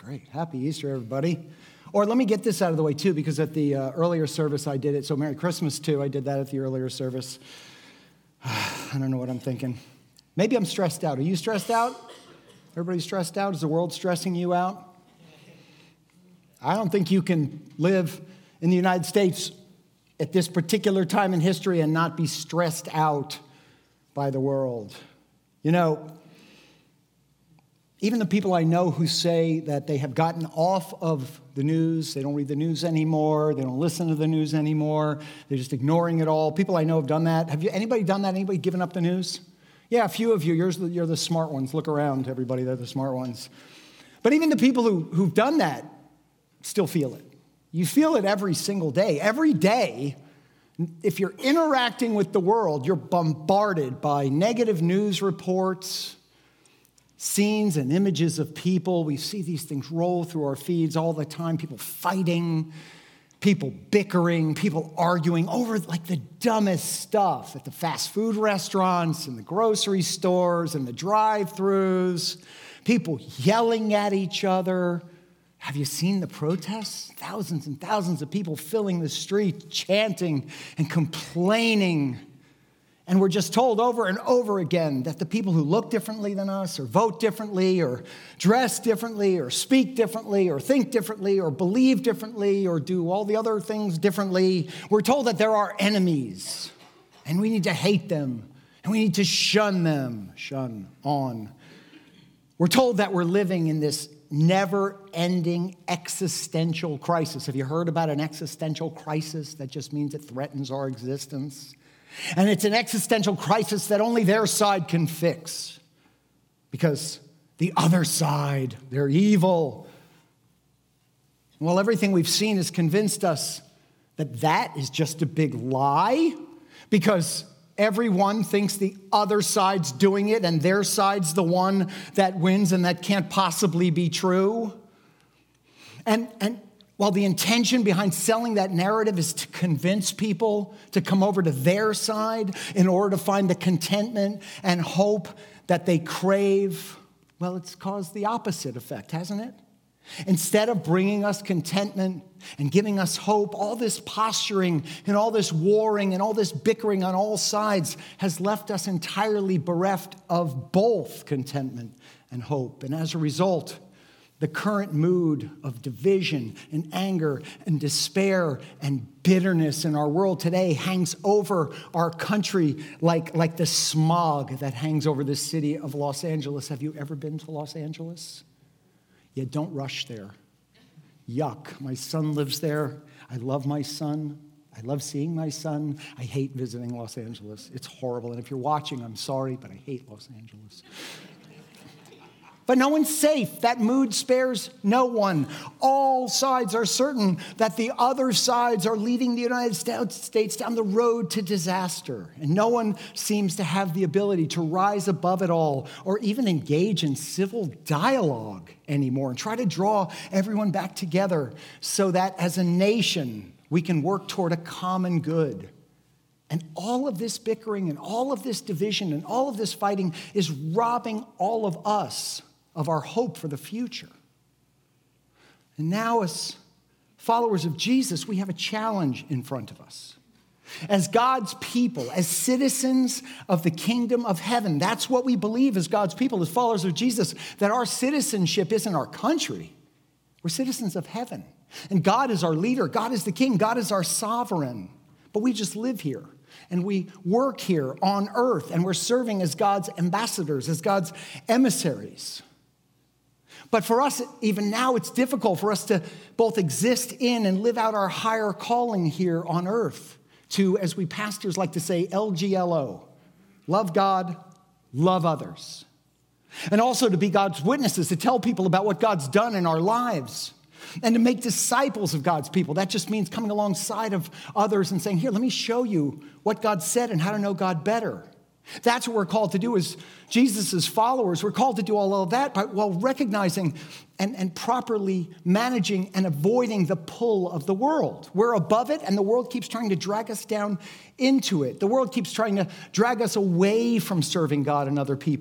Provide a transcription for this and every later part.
Great. Happy Easter, everybody. Or let me get this out of the way, too, because at the earlier service I did it. So Merry Christmas, too. I did that at the earlier service. I don't know what I'm thinking. Maybe I'm stressed out. Are you stressed out? Everybody stressed out? Is the world stressing you out? I don't think you can live in the United States at this particular time in history and not be stressed out by the world. You know, even the people I know who say that they have gotten off of the news, they don't read the news anymore, they don't listen to the news anymore, they're just ignoring it all. People I know have done that. Anybody done that? Anybody given up the news? Yeah, a few of you. You're the smart ones. Look around, everybody. They're the smart ones. But even the people who've done that still feel it. You feel it every single day. Every day, if you're interacting with the world, you're bombarded by negative news reports, scenes and images of people. We see these things roll through our feeds all the time. People fighting, people bickering, people arguing over like the dumbest stuff at the fast food restaurants and the grocery stores and the drive-thrus. People yelling at each other. Have you seen the protests? Thousands and thousands of people filling the streets, chanting and complaining. And we're just told over and over again that the people who look differently than us or vote differently or dress differently or speak differently or think differently or believe differently or do all the other things differently, we're told that there are enemies and we need to hate them and we need to shun them. Shun on. We're told that we're living in this never-ending existential crisis. Have you heard about an existential crisis? That just means it threatens our existence. And it's an existential crisis that only their side can fix. Because the other side, they're evil. Well, everything we've seen has convinced us that that is just a big lie. Because everyone thinks the other side's doing it and their side's the one that wins and that can't possibly be true. And while the intention behind selling that narrative is to convince people to come over to their side in order to find the contentment and hope that they crave, well, it's caused the opposite effect, hasn't it? Instead of bringing us contentment and giving us hope, all this posturing and all this warring and all this bickering on all sides has left us entirely bereft of both contentment and hope. And as a result, the current mood of division and anger and despair and bitterness in our world today hangs over our country like the smog that hangs over the city of Los Angeles. Have you ever been to Los Angeles? Yeah, don't rush there. Yuck. My son lives there. I love my son. I love seeing my son. I hate visiting Los Angeles. It's horrible. And if you're watching, I'm sorry, but I hate Los Angeles. But no one's safe. That mood spares no one. All sides are certain that the other sides are leading the United States down the road to disaster. And no one seems to have the ability to rise above it all or even engage in civil dialogue anymore and try to draw everyone back together so that as a nation, we can work toward a common good. And all of this bickering and all of this division and all of this fighting is robbing all of us of our hope for the future. And now as followers of Jesus, we have a challenge in front of us. As God's people, as citizens of the kingdom of heaven, that's what we believe as God's people, as followers of Jesus, that our citizenship isn't our country. We're citizens of heaven. And God is our leader. God is the king. God is our sovereign. But we just live here. And we work here on earth. And we're serving as God's ambassadors, as God's emissaries. But for us, even now, it's difficult for us to both exist in and live out our higher calling here on earth to, as we pastors like to say, LGLO, love God, love others. And also to be God's witnesses, to tell people about what God's done in our lives and to make disciples of God's people. That just means coming alongside of others and saying, here, let me show you what God said and how to know God better. That's what we're called to do as Jesus' followers. We're called to do all of that while recognizing and properly managing and avoiding the pull of the world. We're above it, and the world keeps trying to drag us down into it. The world keeps trying to drag us away from serving God and other people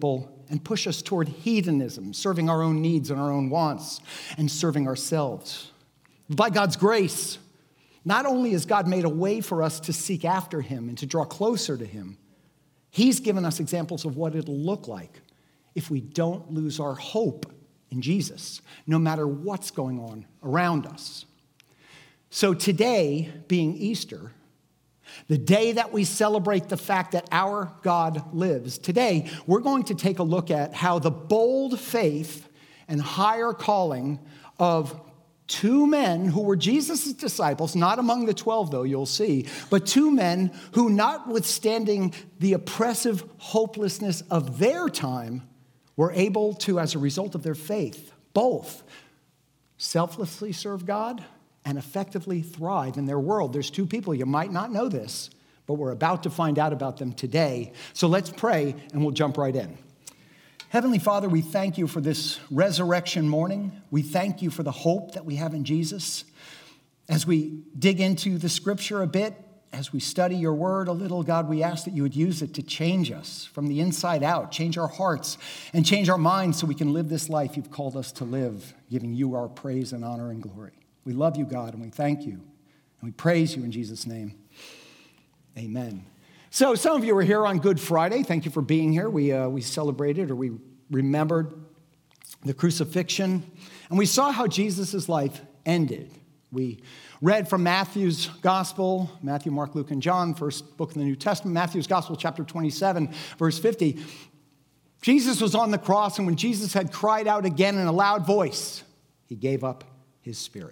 and push us toward hedonism, serving our own needs and our own wants, and serving ourselves. By God's grace, not only has God made a way for us to seek after him and to draw closer to him, he's given us examples of what it'll look like if we don't lose our hope in Jesus, no matter what's going on around us. So today, being Easter, the day that we celebrate the fact that our God lives, today we're going to take a look at how the bold faith and higher calling of two men who were Jesus' disciples, not among the 12 though, you'll see, but two men who, notwithstanding the oppressive hopelessness of their time, were able to, as a result of their faith, both selflessly serve God and effectively thrive in their world. There's two people, you might not know this, but we're about to find out about them today. So let's pray and we'll jump right in. Heavenly Father, we thank you for this resurrection morning. We thank you for the hope that we have in Jesus. As we dig into the scripture a bit, as we study your word a little, God, we ask that you would use it to change us from the inside out, change our hearts and change our minds so we can live this life you've called us to live, giving you our praise and honor and glory. We love you, God, and we thank you, and we praise you in Jesus' name. Amen. So some of you were here on Good Friday. Thank you for being here. We celebrated, or we remembered the crucifixion, and we saw how Jesus' life ended. We read from Matthew's Gospel, Matthew, Mark, Luke, and John, first book in the New Testament, Matthew's Gospel, chapter 27, verse 50. Jesus was on the cross, and when Jesus had cried out again in a loud voice, he gave up his spirit.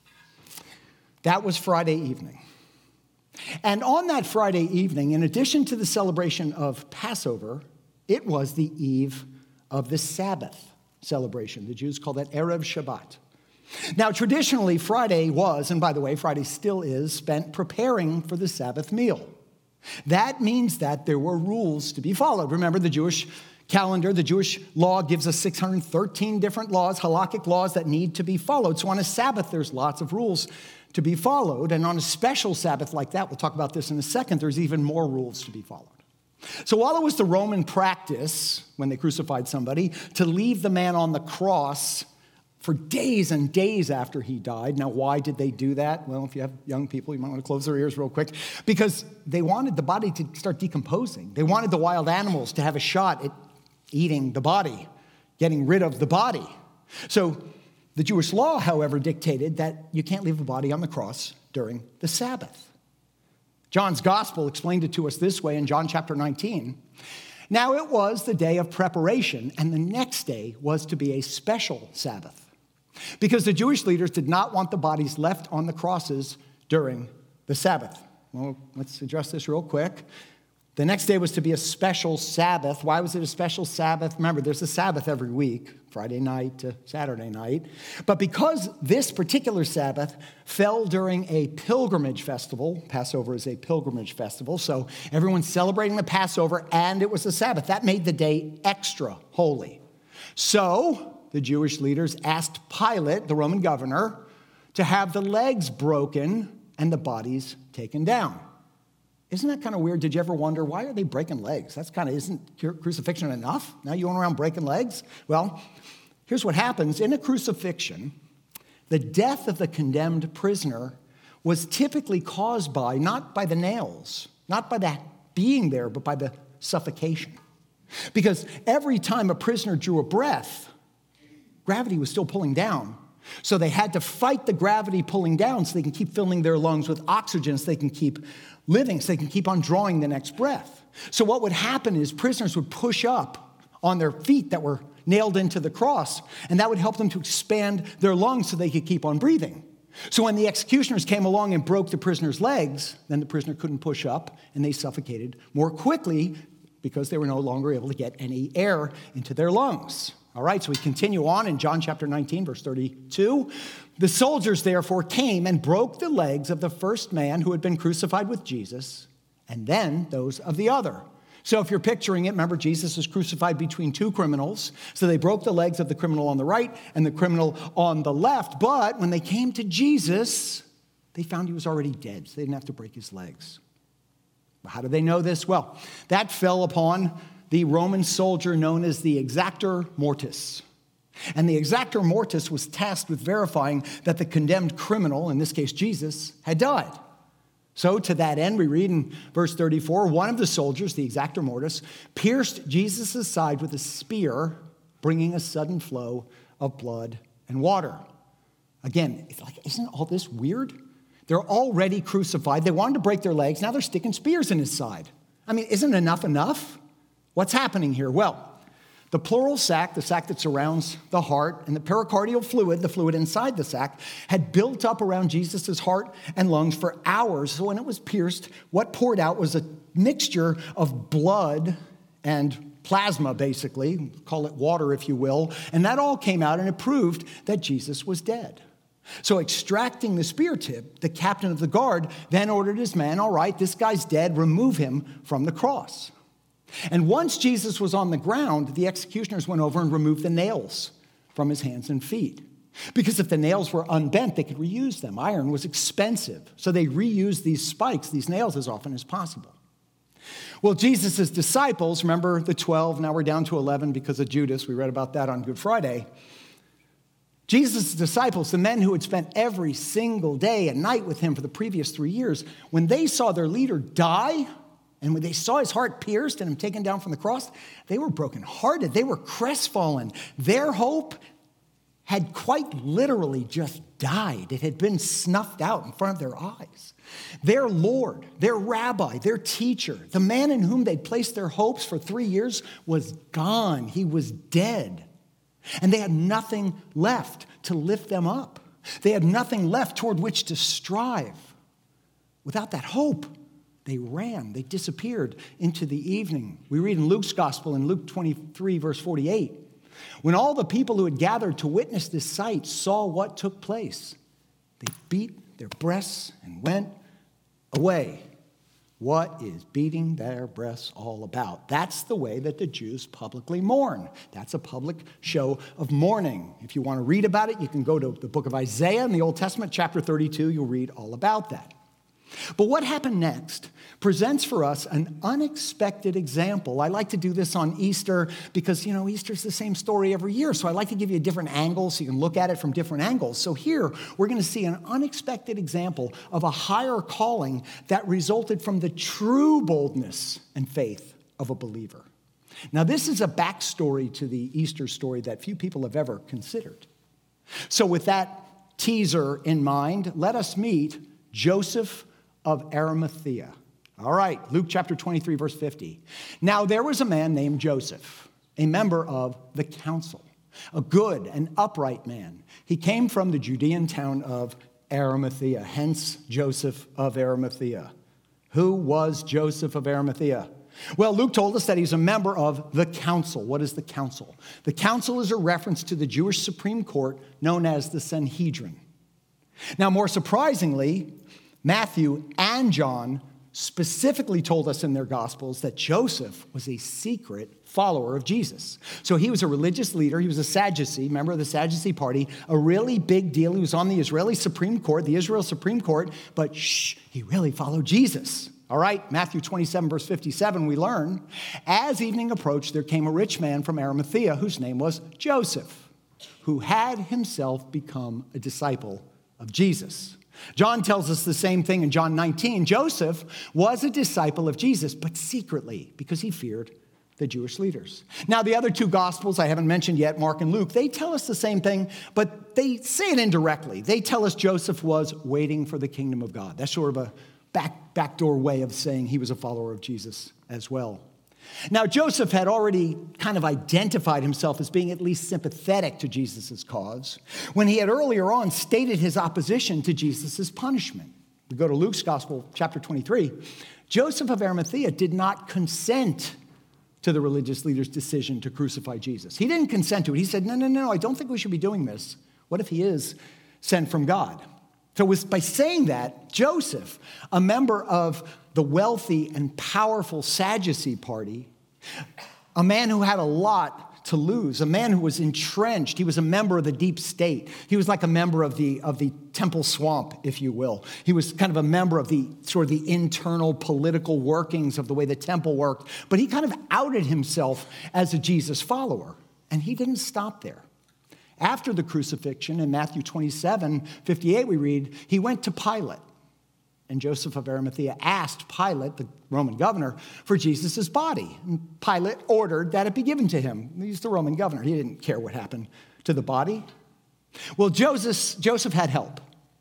That was Friday evening. And on that Friday evening, in addition to the celebration of Passover, it was the eve of the Sabbath celebration. The Jews call that Erev Shabbat. Now, traditionally, Friday was, and by the way, Friday still is, spent preparing for the Sabbath meal. That means that there were rules to be followed. Remember, the Jewish calendar, the Jewish law gives us 613 different laws, halakhic laws that need to be followed. So on a Sabbath, there's lots of rules to be followed. And on a special Sabbath like that, we'll talk about this in a second, there's even more rules to be followed. So while it was the Roman practice, when they crucified somebody, to leave the man on the cross for days and days after he died. Now, why did they do that? Well, if you have young people, you might want to close their ears real quick. Because they wanted the body to start decomposing. They wanted the wild animals to have a shot at eating the body, getting rid of the body. So the Jewish law, however, dictated that you can't leave the body on the cross during the Sabbath. John's gospel explained it to us this way in John chapter 19. Now it was the day of preparation, and the next day was to be a special Sabbath, because the Jewish leaders did not want the bodies left on the crosses during the Sabbath. Well, let's address this real quick. The next day was to be a special Sabbath. Why was it a special Sabbath? Remember, there's a Sabbath every week, Friday night to Saturday night. But because this particular Sabbath fell during a pilgrimage festival, Passover is a pilgrimage festival, so everyone's celebrating the Passover, and it was a Sabbath. That made the day extra holy. So the Jewish leaders asked Pilate, the Roman governor, to have the legs broken and the bodies taken down. Isn't that kind of weird? Did you ever wonder, why are they breaking legs? That's kind of, isn't crucifixion enough? Now you going around breaking legs? Well, here's what happens. In a crucifixion, the death of the condemned prisoner was typically caused by, not by the nails, not by that being there, but by the suffocation. Because every time a prisoner drew a breath, gravity was still pulling down. So they had to fight the gravity pulling down so they can keep filling their lungs with oxygen, so they can keep living, so they can keep on drawing the next breath. So what would happen is prisoners would push up on their feet that were nailed into the cross, and that would help them to expand their lungs so they could keep on breathing. So when the executioners came along and broke the prisoner's legs, then the prisoner couldn't push up, and they suffocated more quickly because they were no longer able to get any air into their lungs. All right, so we continue on in John chapter 19, verse 32. The soldiers, therefore, came and broke the legs of the first man who had been crucified with Jesus, and then those of the other. So if you're picturing it, remember, Jesus was crucified between two criminals. So they broke the legs of the criminal on the right and the criminal on the left. But when they came to Jesus, they found he was already dead, so they didn't have to break his legs. How do they know this? Well, that fell upon the Roman soldier known as the exactor mortis. And the exactor mortis was tasked with verifying that the condemned criminal, in this case Jesus, had died. So to that end, we read in verse 34, one of the soldiers, the exactor mortis, pierced Jesus' side with a spear, bringing a sudden flow of blood and water. Again, it's like, isn't all this weird? They're already crucified. They wanted to break their legs. Now they're sticking spears in his side. I mean, isn't enough? What's happening here? Well, the pleural sac, the sac that surrounds the heart, and the pericardial fluid, the fluid inside the sac, had built up around Jesus' heart and lungs for hours. So when it was pierced, what poured out was a mixture of blood and plasma, basically. Call it water, if you will. And that all came out, and it proved that Jesus was dead. So extracting the spear tip, the captain of the guard then ordered his men, all right, this guy's dead, remove him from the cross. And once Jesus was on the ground, the executioners went over and removed the nails from his hands and feet. Because if the nails were unbent, they could reuse them. Iron was expensive, so they reused these spikes, these nails, as often as possible. Well, Jesus' disciples, remember the 12, now we're down to 11 because of Judas. We read about that on Good Friday. Jesus' disciples, the men who had spent every single day and night with him for the previous 3 years, when they saw their leader die, and when they saw his heart pierced and him taken down from the cross, they were brokenhearted. They were crestfallen. Their hope had quite literally just died. It had been snuffed out in front of their eyes. Their Lord, their rabbi, their teacher, the man in whom they'd placed their hopes for 3 years was gone. He was dead. And they had nothing left to lift them up. They had nothing left toward which to strive. Without that hope, they ran, they disappeared into the evening. We read in Luke's gospel in Luke 23, verse 48, when all the people who had gathered to witness this sight saw what took place, they beat their breasts and went away. What is beating their breasts all about? That's the way that the Jews publicly mourn. That's a public show of mourning. If you want to read about it, you can go to the book of Isaiah in the Old Testament, chapter 32. You'll read all about that. But what happened next presents for us an unexpected example. I like to do this on Easter because, Easter's the same story every year. So I like to give you a different angle so you can look at it from different angles. So here we're going to see an unexpected example of a higher calling that resulted from the true boldness and faith of a believer. Now, this is a backstory to the Easter story that few people have ever considered. So with that teaser in mind, let us meet Joseph of Arimathea. All right, Luke chapter 23, verse 50. Now there was a man named Joseph, a member of the council, a good and upright man. He came from the Judean town of Arimathea, hence Joseph of Arimathea. Who was Joseph of Arimathea? Well, Luke told us that he's a member of the council. What is the council? The council is a reference to the Jewish Supreme Court known as the Sanhedrin. Now, more surprisingly, Matthew and John specifically told us in their Gospels that Joseph was a secret follower of Jesus. So he was a religious leader. He was a Sadducee, member of the Sadducee party, a really big deal. He was on the Israeli Supreme Court, the Israel Supreme Court, but he really followed Jesus. All right, Matthew 27, verse 57, we learn, as evening approached, there came a rich man from Arimathea whose name was Joseph, who had himself become a disciple of Jesus. John tells us the same thing in John 19. Joseph was a disciple of Jesus, but secretly, because he feared the Jewish leaders. Now, the other two Gospels I haven't mentioned yet, Mark and Luke, they tell us the same thing, but they say it indirectly. They tell us Joseph was waiting for the kingdom of God. That's sort of a backdoor way of saying he was a follower of Jesus as well. Now, Joseph had already kind of identified himself as being at least sympathetic to Jesus' cause when he had earlier on stated his opposition to Jesus' punishment. We go to Luke's Gospel, chapter 23. Joseph of Arimathea did not consent to the religious leaders' decision to crucify Jesus. He didn't consent to it. He said, no, I don't think we should be doing this. What if he is sent from God? So it was by saying that, Joseph, a member of the wealthy and powerful Sadducee party, a man who had a lot to lose, a man who was entrenched. He was a member of the deep state. He was like a member of the temple swamp, if you will. He was kind of a member of the sort of the internal political workings of the way the temple worked. But he kind of outed himself as a Jesus follower. And he didn't stop there. After the crucifixion, in Matthew 27:58, we read, he went to Pilate. And Joseph of Arimathea asked Pilate, the Roman governor, for Jesus' body. And Pilate ordered that it be given to him. He's the Roman governor. He didn't care what happened to the body. Well, Joseph had help.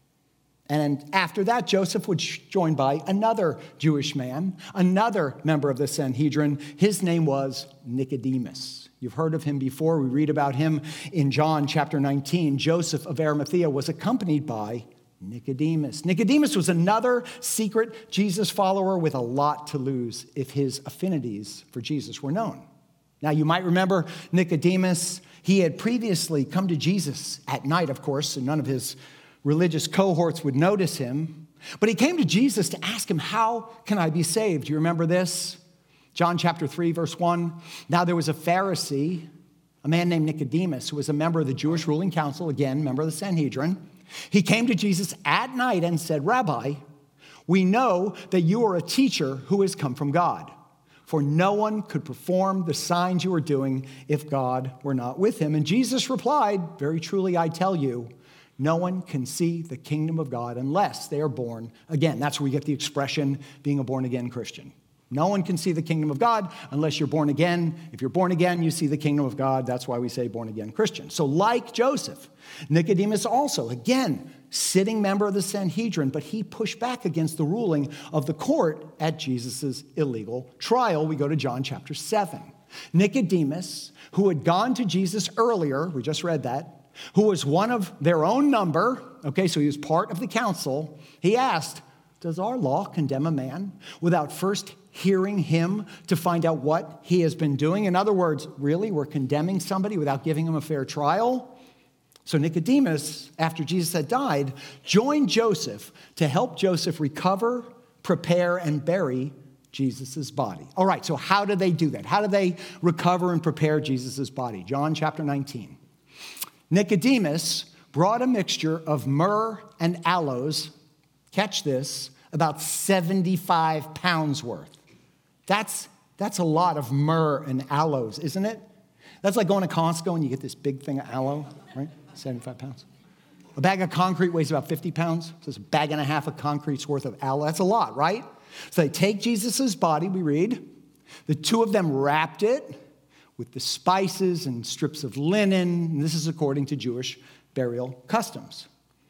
And after that, Joseph was joined by another Jewish man, another member of the Sanhedrin. His name was Nicodemus. You've heard of him before. We read about him in John chapter 19. Joseph of Arimathea was accompanied by Nicodemus. Nicodemus was another secret Jesus follower with a lot to lose if his affinities for Jesus were known. Now, you might remember Nicodemus. He had previously come to Jesus at night, of course, and none of his religious cohorts would notice him. But he came to Jesus to ask him, how can I be saved? Do you remember this? John chapter 3, verse 1. Now there was a Pharisee, a man named Nicodemus, who was a member of the Jewish ruling council, again, member of the Sanhedrin. He came to Jesus at night and said, Rabbi, we know that you are a teacher who has come from God. For no one could perform the signs you are doing if God were not with him. And Jesus replied, very truly, I tell you, no one can see the kingdom of God unless they are born again. That's where we get the expression being a born-again Christian. No one can see the kingdom of God unless you're born again. If you're born again, you see the kingdom of God. That's why we say born-again Christian. So like Joseph, Nicodemus also, again, sitting member of the Sanhedrin, but he pushed back against the ruling of the court at Jesus' illegal trial. We go to John chapter 7. Nicodemus, who had gone to Jesus earlier, we just read that, who was one of their own number, okay, so he was part of the council, he asked, does our law condemn a man without first hearing him to find out what he has been doing? In other words, really, we're condemning somebody without giving him a fair trial? So Nicodemus, after Jesus had died, joined Joseph to help Joseph recover, prepare, and bury Jesus' body. All right, so how did they do that? How did they recover and prepare Jesus' body? John chapter 19. Nicodemus brought a mixture of myrrh and aloes, catch this, about 75 pounds worth. That's a lot of myrrh and aloes, isn't it? That's like going to Costco and you get this big thing of aloe, right? 75 pounds. A bag of concrete weighs about 50 pounds. So it's a bag and a half of concrete's worth of aloe. That's a lot, right? So they take Jesus' body, we read. The two of them wrapped it with the spices and strips of linen. And this is according to Jewish burial customs.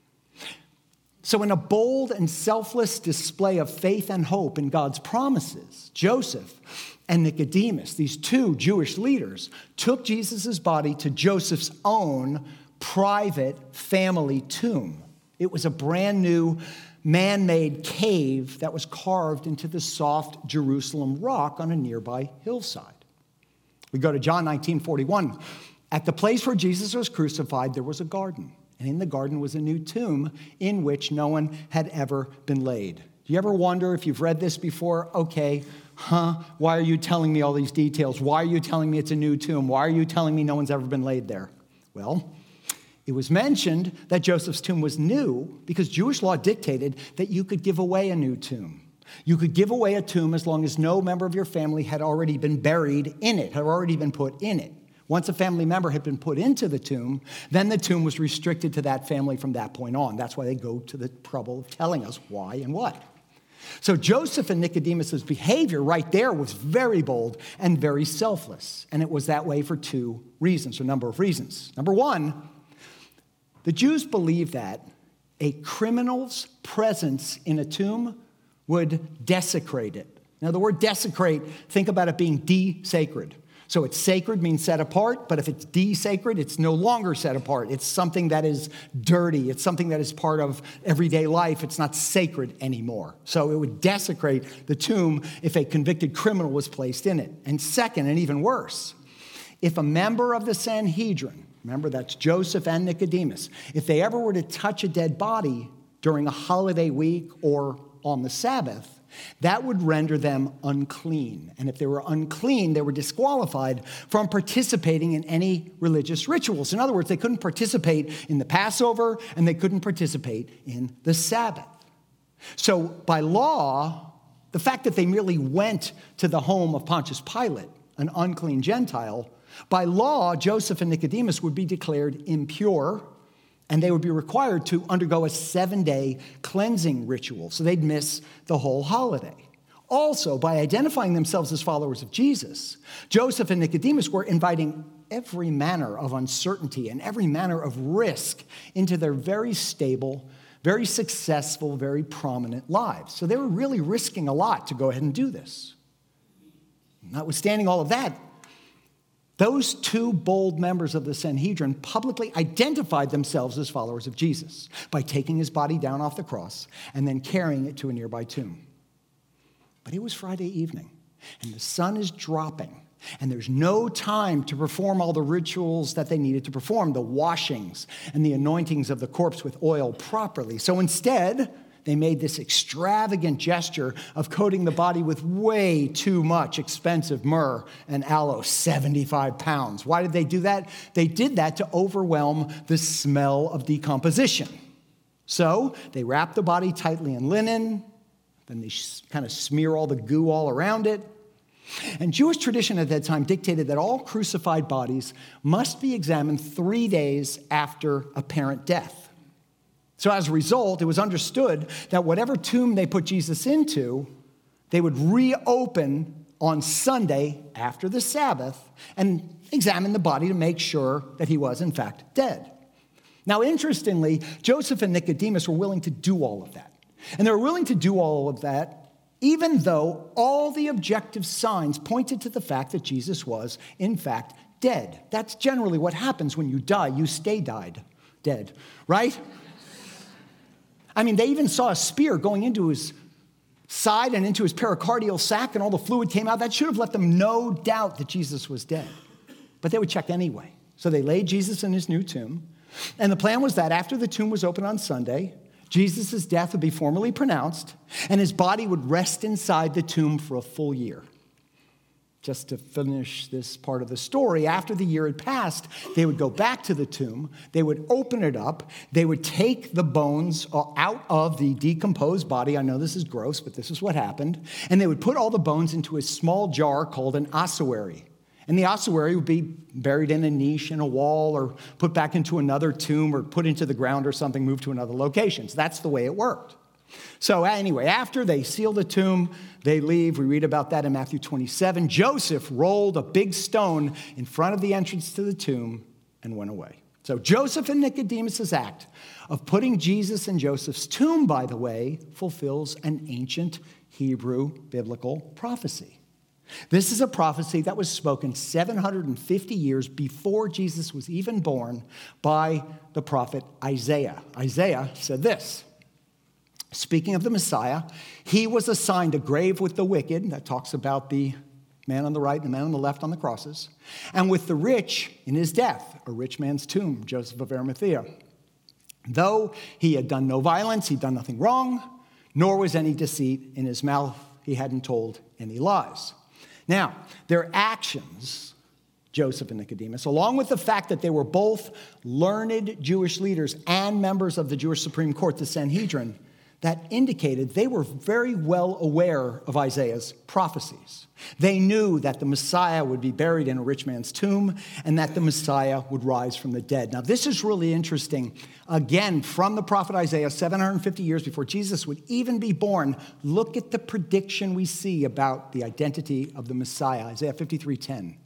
So in a bold and selfless display of faith and hope in God's promises, Joseph and Nicodemus, these two Jewish leaders, took Jesus' body to Joseph's own private family tomb. It was a brand new man-made cave that was carved into the soft Jerusalem rock on a nearby hillside. We go to John 19:41. At the place where Jesus was crucified, there was a garden. And in the garden was a new tomb in which no one had ever been laid. Do you ever wonder if you've read this before? Okay, why are you telling me all these details? Why are you telling me it's a new tomb? Why are you telling me no one's ever been laid there? Well, it was mentioned that Joseph's tomb was new because Jewish law dictated that you could give away a new tomb. You could give away a tomb as long as no member of your family had already been buried in it, had already been put in it. Once a family member had been put into the tomb, then the tomb was restricted to that family from that point on. That's why they go to the trouble of telling us why and what. So Joseph and Nicodemus' behavior right there was very bold and very selfless. And it was that way for two reasons, or a number of reasons. Number one, the Jews believed that a criminal's presence in a tomb would desecrate it. Now, the word desecrate, think about it being de-sacred. So it's sacred means set apart, but if it's de-sacred, it's no longer set apart. It's something that is dirty. It's something that is part of everyday life. It's not sacred anymore. So it would desecrate the tomb if a convicted criminal was placed in it. And second, and even worse, if a member of the Sanhedrin, remember that's Joseph and Nicodemus, if they ever were to touch a dead body during a holiday week or on the Sabbath, That would render them unclean. And if they were unclean, they were disqualified from participating in any religious rituals. In other words, they couldn't participate in the Passover and they couldn't participate in the Sabbath. So by law, the fact that they merely went to the home of Pontius Pilate, an unclean Gentile, by law, Joseph and Nicodemus would be declared impure, and they would be required to undergo a 7-day cleansing ritual, so they'd miss the whole holiday. Also, by identifying themselves as followers of Jesus, Joseph and Nicodemus were inviting every manner of uncertainty and every manner of risk into their very stable, very successful, very prominent lives. So they were really risking a lot to go ahead and do this. Notwithstanding all of that, those two bold members of the Sanhedrin publicly identified themselves as followers of Jesus by taking his body down off the cross and then carrying it to a nearby tomb. But it was Friday evening, and the sun is dropping, and there's no time to perform all the rituals that they needed to perform, the washings and the anointings of the corpse with oil properly. So instead, they made this extravagant gesture of coating the body with way too much expensive myrrh and aloe, 75 pounds. Why did they do that? They did that to overwhelm the smell of decomposition. So they wrapped the body tightly in linen, then they kind of smear all the goo all around it. And Jewish tradition at that time dictated that all crucified bodies must be examined 3 days after apparent death. So as a result, it was understood that whatever tomb they put Jesus into, they would reopen on Sunday after the Sabbath and examine the body to make sure that he was, in fact, dead. Now, interestingly, Joseph and Nicodemus were willing to do all of that. And they were willing to do all of that even though all the objective signs pointed to the fact that Jesus was, in fact, dead. That's generally what happens when you die. You stay dead, right? I mean, they even saw a spear going into his side and into his pericardial sac, and all the fluid came out. That should have let them no doubt that Jesus was dead. But they would check anyway. So they laid Jesus in his new tomb. And the plan was that after the tomb was open on Sunday, Jesus' death would be formally pronounced, and his body would rest inside the tomb for a full year. Just to finish this part of the story, after the year had passed, they would go back to the tomb, they would open it up, they would take the bones out of the decomposed body. I know this is gross, but this is what happened. And they would put all the bones into a small jar called an ossuary. And the ossuary would be buried in a niche in a wall or put back into another tomb or put into the ground or something, moved to another location. So that's the way it worked. So anyway, after they seal the tomb, they leave. We read about that in Matthew 27. Joseph rolled a big stone in front of the entrance to the tomb and went away. So Joseph and Nicodemus' act of putting Jesus in Joseph's tomb, by the way, fulfills an ancient Hebrew biblical prophecy. This is a prophecy that was spoken 750 years before Jesus was even born by the prophet Isaiah. Isaiah said this, speaking of the Messiah, he was assigned a grave with the wicked, that talks about the man on the right and the man on the left on the crosses, and with the rich in his death, a rich man's tomb, Joseph of Arimathea. Though he had done no violence, he'd done nothing wrong, nor was any deceit in his mouth. He hadn't told any lies. Now, their actions, Joseph and Nicodemus, along with the fact that they were both learned Jewish leaders and members of the Jewish Supreme Court, the Sanhedrin, that indicated they were very well aware of Isaiah's prophecies. They knew that the Messiah would be buried in a rich man's tomb and that the Messiah would rise from the dead. Now, this is really interesting. Again, from the prophet Isaiah, 750 years before Jesus would even be born, look at the prediction we see about the identity of the Messiah, Isaiah 53:10.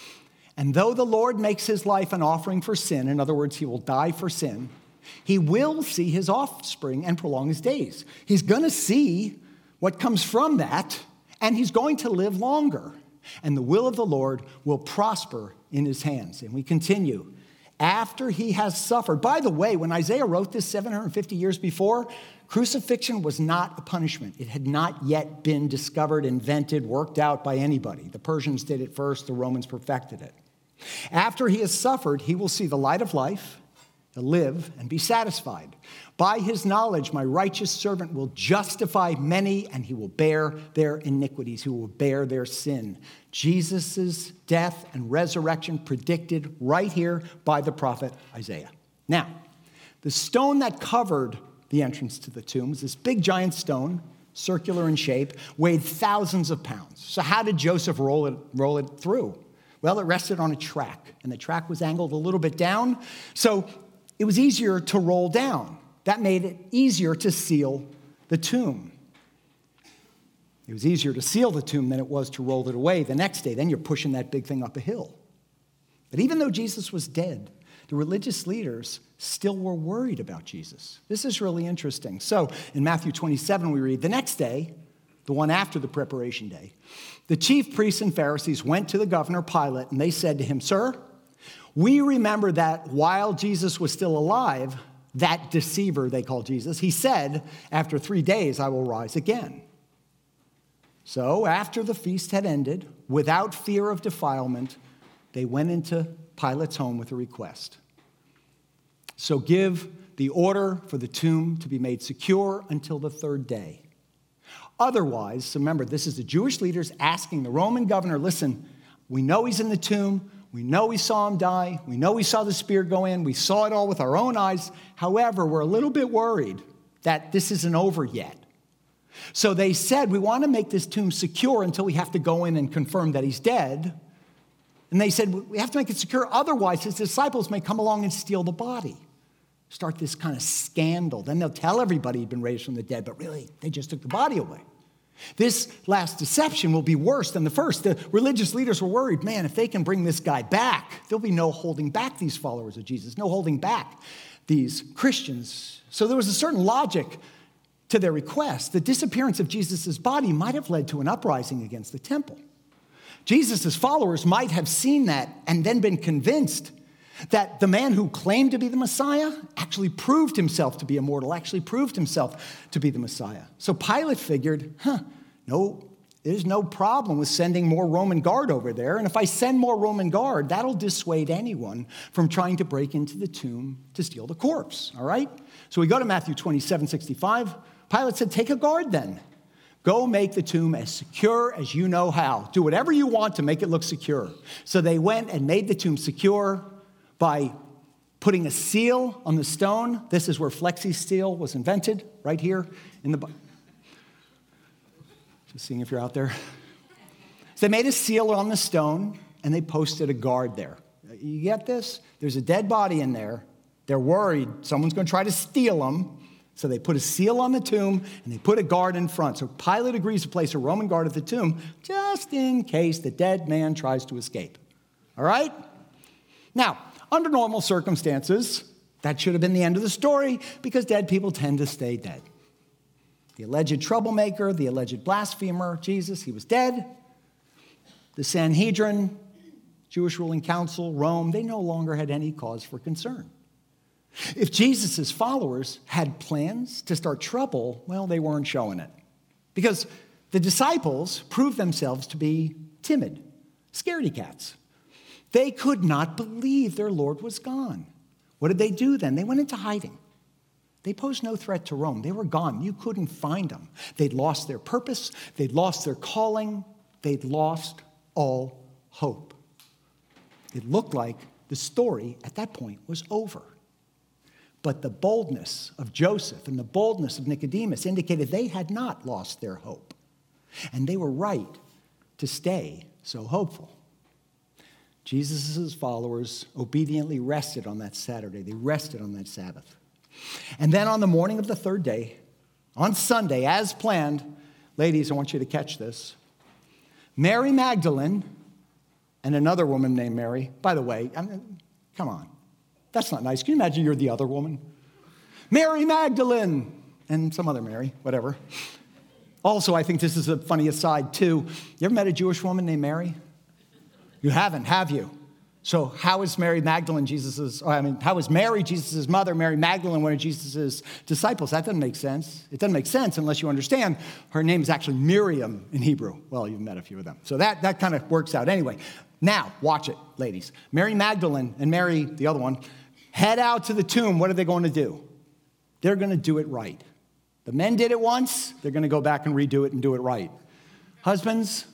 And though the Lord makes his life an offering for sin, in other words, he will die for sin, he will see his offspring and prolong his days. He's going to see what comes from that, and he's going to live longer. And the will of the Lord will prosper in his hands. And we continue. After he has suffered. By the way, when Isaiah wrote this 750 years before, crucifixion was not a punishment. It had not yet been discovered, invented, worked out by anybody. The Persians did it first. The Romans perfected it. After he has suffered, he will see the light of life. He'll live and be satisfied. By his knowledge, my righteous servant will justify many, and he will bear their iniquities. He will bear their sin. Jesus' death and resurrection predicted right here by the prophet Isaiah. Now, the stone that covered the entrance to the tomb was this big giant stone, circular in shape, weighed thousands of pounds. So how did Joseph roll it through? Well, it rested on a track, and the track was angled a little bit down, so it was easier to roll down. That made it easier to seal the tomb. It was easier to seal the tomb than it was to roll it away the next day. Then you're pushing that big thing up a hill. But even though Jesus was dead, the religious leaders still were worried about Jesus. This is really interesting. So in Matthew 27, we read, the next day, the one after the preparation day, the chief priests and Pharisees went to the governor Pilate, and they said to him, Sir, we remember that while Jesus was still alive, that deceiver they call Jesus, he said, after 3 days I will rise again. So after the feast had ended, without fear of defilement, they went into Pilate's home with a request. So give the order for the tomb to be made secure until the 3rd day. Otherwise, so remember, this is the Jewish leaders asking the Roman governor, listen, we know he's in the tomb. We know we saw him die. We know we saw the spear go in. We saw it all with our own eyes. However, we're a little bit worried that this isn't over yet. So they said, we want to make this tomb secure until we have to go in and confirm that he's dead. And they said, we have to make it secure. Otherwise, his disciples may come along and steal the body. Start this kind of scandal. Then they'll tell everybody he'd been raised from the dead, but really, they just took the body away. This last deception will be worse than the first. The religious leaders were worried, man, if they can bring this guy back, there'll be no holding back these followers of Jesus, no holding back these Christians. So there was a certain logic to their request. The disappearance of Jesus' body might have led to an uprising against the temple. Jesus' followers might have seen that and then been convinced that the man who claimed to be the Messiah actually proved himself to be immortal, actually proved himself to be the Messiah. So Pilate figured, there's no problem with sending more Roman guard over there. And if I send more Roman guard, that'll dissuade anyone from trying to break into the tomb to steal the corpse, all right? So we go to Matthew 27:65. Pilate said, take a guard then. Go make the tomb as secure as you know how. Do whatever you want to make it look secure. So they went and made the tomb secure by putting a seal on the stone. This is where Flexi Steel was invented, right here in the Bible. Just seeing if you're out there. So they made a seal on the stone, and they posted a guard there. You get this? There's a dead body in there. They're worried someone's going to try to steal them. So they put a seal on the tomb, and they put a guard in front. So Pilate agrees to place a Roman guard at the tomb just in case the dead man tries to escape. All right? Now, under normal circumstances, that should have been the end of the story because dead people tend to stay dead. The alleged troublemaker, the alleged blasphemer, Jesus, he was dead. The Sanhedrin, Jewish ruling council, Rome, they no longer had any cause for concern. If Jesus' followers had plans to start trouble, well, they weren't showing it. Because the disciples proved themselves to be timid, scaredy cats. They could not believe their Lord was gone. What did they do then? They went into hiding. They posed no threat to Rome. They were gone. You couldn't find them. They'd lost their purpose. They'd lost their calling. They'd lost all hope. It looked like the story at that point was over. But the boldness of Joseph and the boldness of Nicodemus indicated they had not lost their hope. And they were right to stay so hopeful. Jesus' followers obediently rested on that Saturday. They rested on that Sabbath. And then on the morning of the 3rd day, on Sunday, as planned, ladies, I want you to catch this. Mary Magdalene and another woman named Mary, by the way, come on. That's not nice. Can you imagine you're the other woman? Mary Magdalene and some other Mary, whatever. Also, I think this is a funny aside, too. You ever met a Jewish woman named Mary? You haven't, have you? So how is Mary Magdalene how is Mary Jesus' mother, Mary Magdalene, one of Jesus' disciples? That doesn't make sense. It doesn't make sense unless you understand her name is actually Miriam in Hebrew. Well, you've met a few of them. So that kind of works out. Anyway, now, watch it, ladies. Mary Magdalene and Mary, the other one, head out to the tomb. What are they going to do? They're going to do it right. The men did it once. They're going to go back and redo it and do it right. Husbands,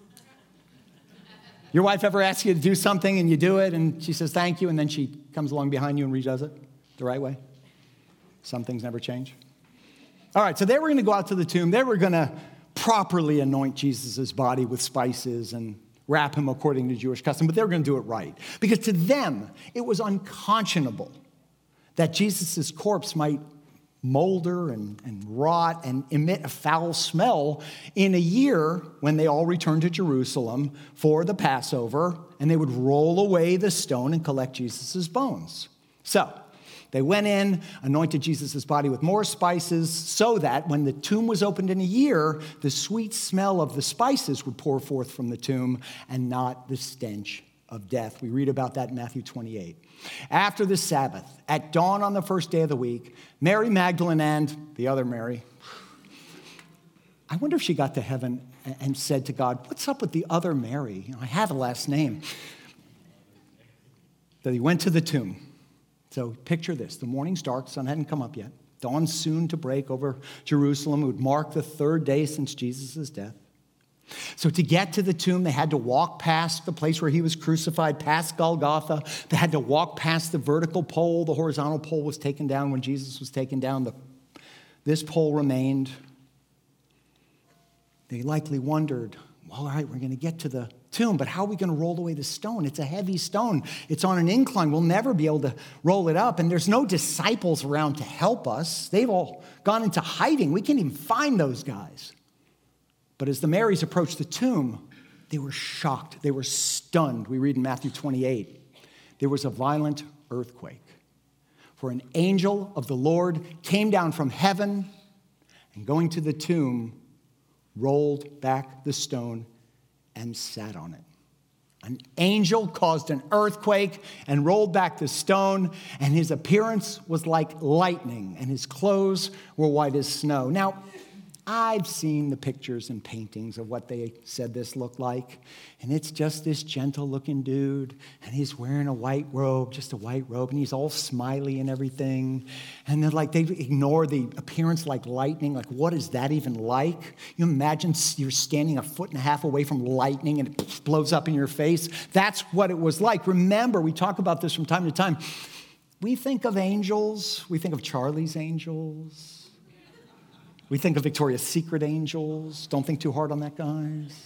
your wife ever asks you to do something and you do it and she says thank you and then she comes along behind you and redoes it the right way? Some things never change. All right, so they were going to go out to the tomb. They were going to properly anoint Jesus' body with spices and wrap him according to Jewish custom, but they were going to do it right. Because to them, it was unconscionable that Jesus' corpse might molder and rot and emit a foul smell in a year when they all returned to Jerusalem for the Passover, and they would roll away the stone and collect Jesus' bones. So they went in, anointed Jesus' body with more spices so that when the tomb was opened in a year, the sweet smell of the spices would pour forth from the tomb and not the stench of death. We read about that in Matthew 28. After the Sabbath, at dawn on the first day of the week, Mary Magdalene and the other Mary, I wonder if she got to heaven and said to God, what's up with the other Mary? You know, I have a last name. That he went to the tomb. So picture this. The morning's dark. The sun hadn't come up yet. Dawn's soon to break over Jerusalem. It would mark the third day since Jesus' death. So to get to the tomb, they had to walk past the place where he was crucified, past Golgotha. They had to walk past the vertical pole. The horizontal pole was taken down when Jesus was taken down. This pole remained. They likely wondered, well, all right, we're going to get to the tomb, but how are we going to roll away the stone? It's a heavy stone. It's on an incline. We'll never be able to roll it up. And there's no disciples around to help us. They've all gone into hiding. We can't even find those guys. But as the Marys approached the tomb, they were shocked. They were stunned. We read in Matthew 28, there was a violent earthquake. For an angel of the Lord came down from heaven and going to the tomb, rolled back the stone and sat on it. An angel caused an earthquake and rolled back the stone, and his appearance was like lightning, and his clothes were white as snow. Now, I've seen the pictures and paintings of what they said this looked like, and it's just this gentle-looking dude, and he's wearing a white robe, just a white robe, and he's all smiley and everything, and they're like, they ignore the appearance like lightning. Like, what is that even like? You imagine you're standing a foot and a half away from lightning, and it blows up in your face. That's what it was like. Remember, we talk about this from time to time. We think of angels. We think of Charlie's Angels. We think of Victoria's Secret angels. Don't think too hard on that, guys.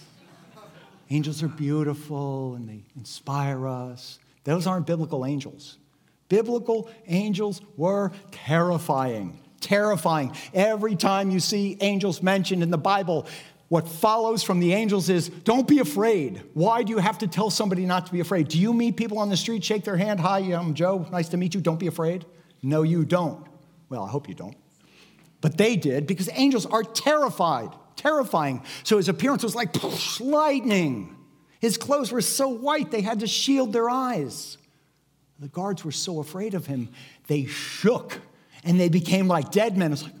Angels are beautiful and they inspire us. Those aren't biblical angels. Biblical angels were terrifying. Terrifying. Every time you see angels mentioned in the Bible, what follows from the angels is, don't be afraid. Why do you have to tell somebody not to be afraid? Do you meet people on the street, shake their hand, hi, I'm Joe, nice to meet you, don't be afraid? No, you don't. Well, I hope you don't. But they did, because angels are terrifying. So his appearance was like lightning. His clothes were so white, they had to shield their eyes. The guards were so afraid of him, they shook, and they became like dead men. It's like,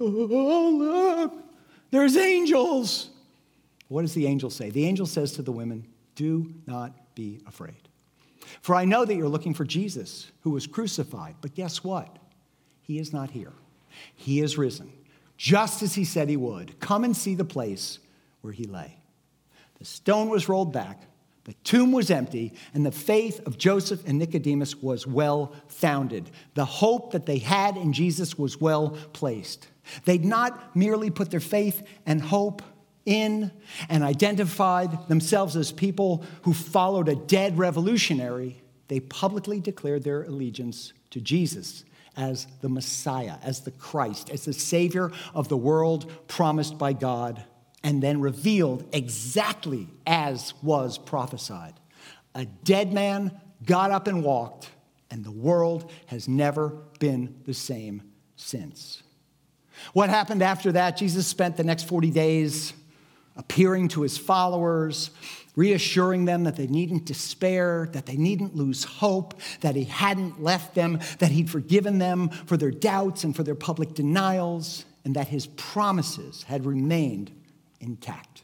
oh, look, there's angels. What does the angel say? The angel says to the women, do not be afraid. For I know that you're looking for Jesus, who was crucified. But guess what? He is not here. He is risen. Just as he said he would. Come and see the place where he lay. The stone was rolled back, the tomb was empty, and the faith of Joseph and Nicodemus was well founded. The hope that they had in Jesus was well placed. They'd not merely put their faith and hope in and identified themselves as people who followed a dead revolutionary. They publicly declared their allegiance to Jesus as the Messiah, as the Christ, as the Savior of the world promised by God, and then revealed exactly as was prophesied. A dead man got up and walked, and the world has never been the same since. What happened after that? Jesus spent the next 40 days appearing to his followers, reassuring them that they needn't despair, that they needn't lose hope, that he hadn't left them, that he'd forgiven them for their doubts and for their public denials, and that his promises had remained intact.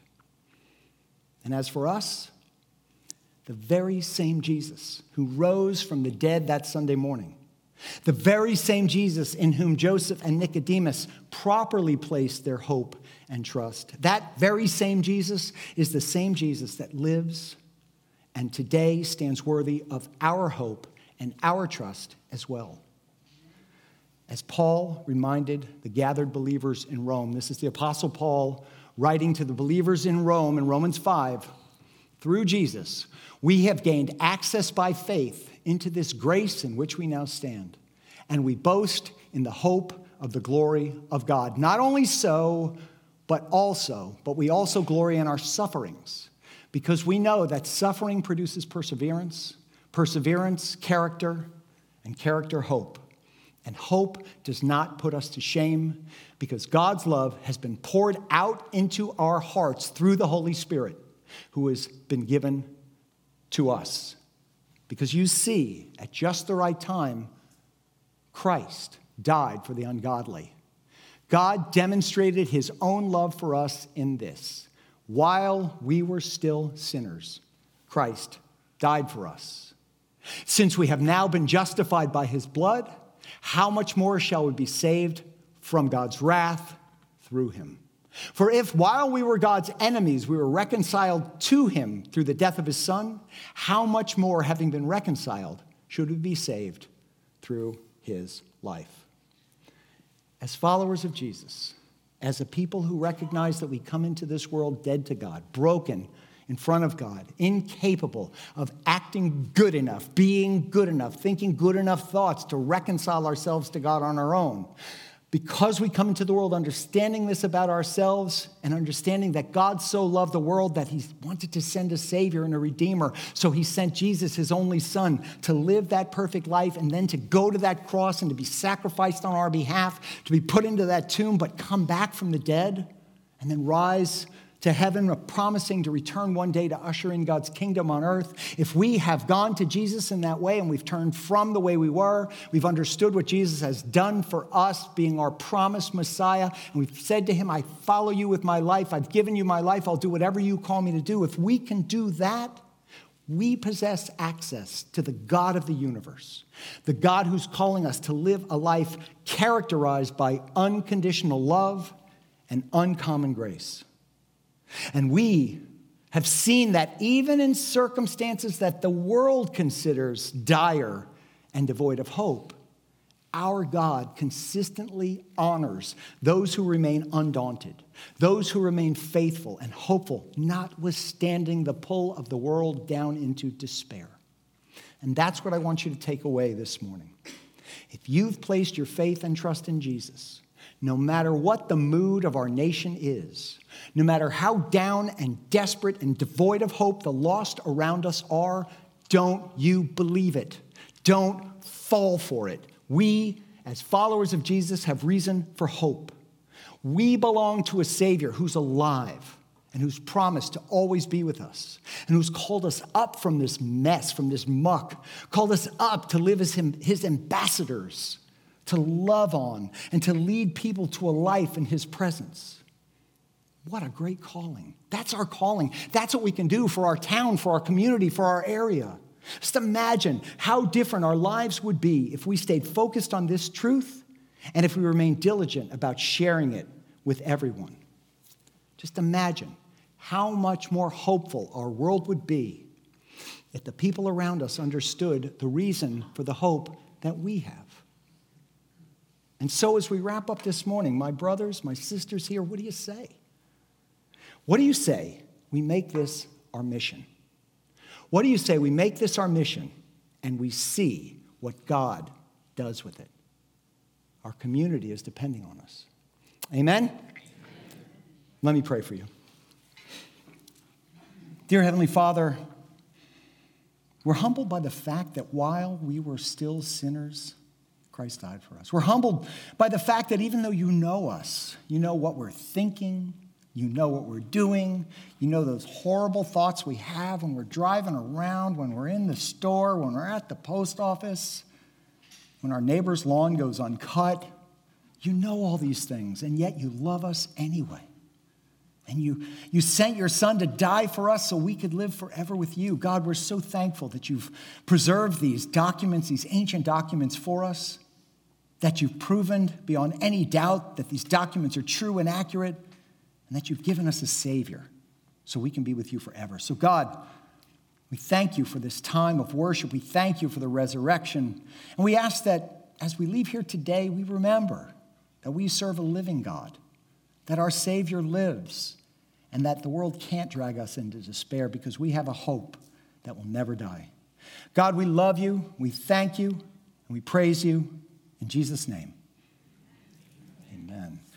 And as for us, the very same Jesus who rose from the dead that Sunday morning, The very same Jesus in whom Joseph and Nicodemus properly placed their hope and trust. That very same Jesus is the same Jesus that lives and today stands worthy of our hope and our trust as well. As Paul reminded the gathered believers in Rome, this is the Apostle Paul writing to the believers in Rome in Romans 5, through Jesus, we have gained access by faith into this grace in which we now stand, and we boast in the hope of the glory of God. Not only so, but we also glory in our sufferings, because we know that suffering produces perseverance, perseverance, character, and character, hope. And hope does not put us to shame, because God's love has been poured out into our hearts through the Holy Spirit, who has been given to us. Because you see, at just the right time, Christ died for the ungodly. God demonstrated his own love for us in this: while we were still sinners, Christ died for us. Since we have now been justified by his blood, how much more shall we be saved from God's wrath through him? For if while we were God's enemies, we were reconciled to him through the death of his son, how much more, having been reconciled, should we be saved through his life? As followers of Jesus, as a people who recognize that we come into this world dead to God, broken in front of God, incapable of acting good enough, being good enough, thinking good enough thoughts to reconcile ourselves to God on our own. Because we come into the world understanding this about ourselves and understanding that God so loved the world that he wanted to send a Savior and a Redeemer. So he sent Jesus, his only Son, to live that perfect life and then to go to that cross and to be sacrificed on our behalf, to be put into that tomb, but come back from the dead and then rise to heaven, promising to return one day to usher in God's kingdom on earth. If we have gone to Jesus in that way and we've turned from the way we were, we've understood what Jesus has done for us, being our promised Messiah, and we've said to him, I follow you with my life, I've given you my life, I'll do whatever you call me to do. If we can do that, we possess access to the God of the universe, the God who's calling us to live a life characterized by unconditional love and uncommon grace. And we have seen that even in circumstances that the world considers dire and devoid of hope, our God consistently honors those who remain undaunted, those who remain faithful and hopeful, notwithstanding the pull of the world down into despair. And that's what I want you to take away this morning. If you've placed your faith and trust in Jesus, no matter what the mood of our nation is, no matter how down and desperate and devoid of hope the lost around us are, don't you believe it. Don't fall for it. We, as followers of Jesus, have reason for hope. We belong to a Savior who's alive and who's promised to always be with us and who's called us up from this mess, from this muck, called us up to live as his ambassadors, to love on and to lead people to a life in his presence. What a great calling. That's our calling. That's what we can do for our town, for our community, for our area. Just imagine how different our lives would be if we stayed focused on this truth and if we remained diligent about sharing it with everyone. Just imagine how much more hopeful our world would be if the people around us understood the reason for the hope that we have. And so as we wrap up this morning, my brothers, my sisters here, what do you say? What do you say we make this our mission? What do you say we make this our mission and we see what God does with it? Our community is depending on us. Amen? Let me pray for you. Dear Heavenly Father, we're humbled by the fact that while we were still sinners, Christ died for us. We're humbled by the fact that even though you know us, you know what we're thinking, you know what we're doing, you know those horrible thoughts we have when we're driving around, when we're in the store, when we're at the post office, when our neighbor's lawn goes uncut. You know all these things, and yet you love us anyway. And you sent your son to die for us so we could live forever with you. God, we're so thankful that you've preserved these documents, these ancient documents for us, that you've proven beyond any doubt that these documents are true and accurate, and that you've given us a Savior so we can be with you forever. So God, we thank you for this time of worship. We thank you for the resurrection. And we ask that as we leave here today, we remember that we serve a living God, that our Savior lives, and that the world can't drag us into despair because we have a hope that will never die. God, we love you, we thank you, and we praise you. In Jesus' name, amen.